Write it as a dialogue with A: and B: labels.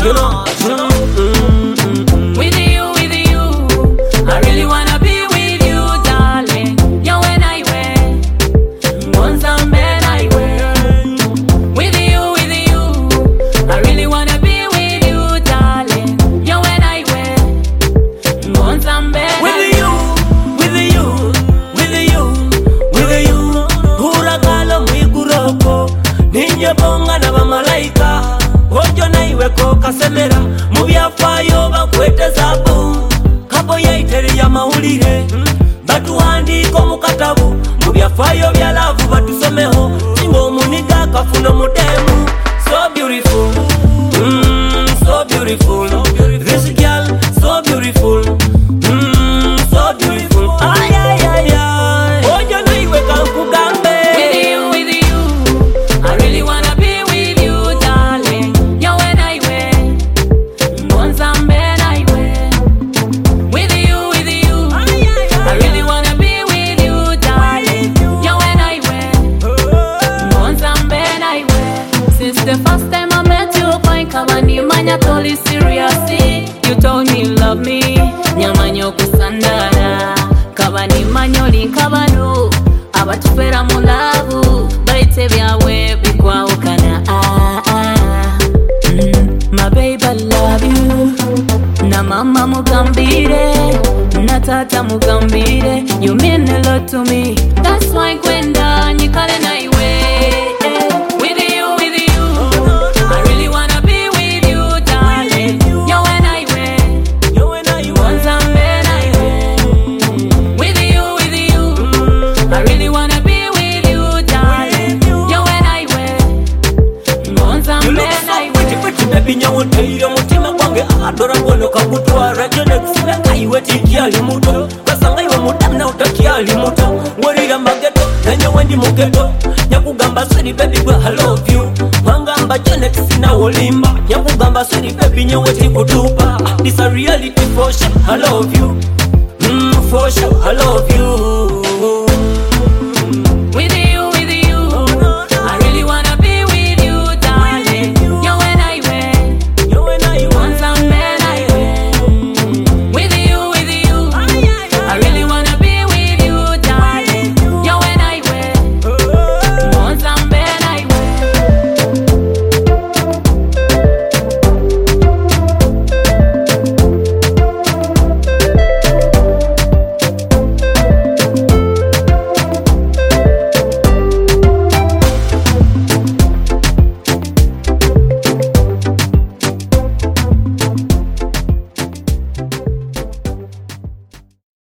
A: you know.
B: With you, I really wanna be with you, darling. Yo, when I wear, once I'm bad, I wear. With you, I really wanna be with you, darling. Yo, when I wear, once I'm bad,
A: with you. Huragalo mwiguroko, ninye bonga na bamalaika. Ojo na iweko kasemera, mubyafayo bakwete zabu. Kabo ya iteri ya maulire, batu handiko mukatabu. Mubyafayo bya lavu batusomeho, singo muniga kafuno mudemu. So beautiful, so beautiful. This girl, so beautiful, so beautiful. Ay, ay, ay, ay. Ojo na iweka kugambe.
B: with you, I really wanna be with you, darling. Yo, when I wear, once I'm bad, I wear. With you, I really wanna be with you, darling. Yo, when I wear, once I'm bad, I wear. Since the first time I met you, point kabani manya totally seriously. You told me you love me, nyamanyo kusandara. Kabani manyo linkabano, abatufera mu love, baite byawe bikwawukana. My baby, I love you. Na mama mugambire, na tata mugambire. You mean a lot to me. That's why kwenda nyikale na iwe. With you, I really wanna be with you, darling. Yo, when I wear, once I'm bad, I wear. With you, I really wanna be with you, darling. Yo, when I wear, once I'm bad, I wear.
A: Baby nyawo teiro mutima kwange adora bono kakutwara Jonex aiwe tikiali muto basanga iwe mudamu na utakiali muto ngorira mageto nanyo wendi mugeto nyakugamba sweet baby gwe I love you mwangamba Jonex na wolimba nyakugamba sweet baby nyawo tikutupa this a reality for sure I love you for sure I love you